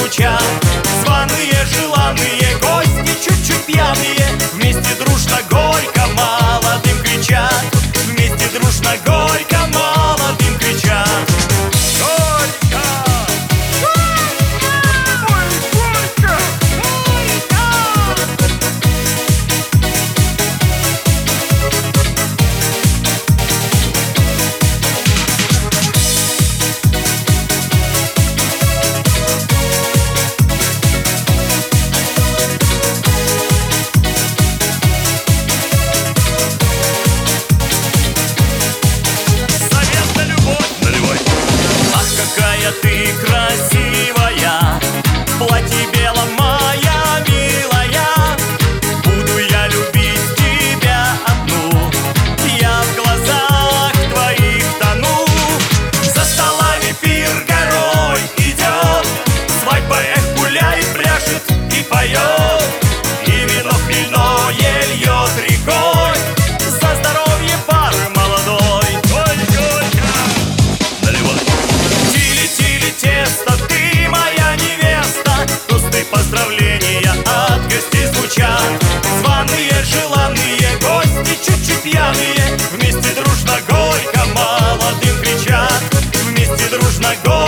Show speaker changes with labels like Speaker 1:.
Speaker 1: звучат. Званые, желанные гости, чуть-чуть пьяные, вместе дружно, горько молодым кричат. Вместе дружно, горько молодым кричат. Горько! Ты красивая, в платье белом, моя милая. Буду я любить тебя одну, я в глазах твоих тону. За столами пир горой идет, свадьба, эх, гуляет, пляшет и поет. И вино хмельное льет рекой за здоровье пары молодой. Тесто, ты моя невеста, тосты, поздравления от гостей звучат. Званые, желанные гости, чуть-чуть пьяные, вместе дружно, горько молодым кричат. Вместе дружно, горько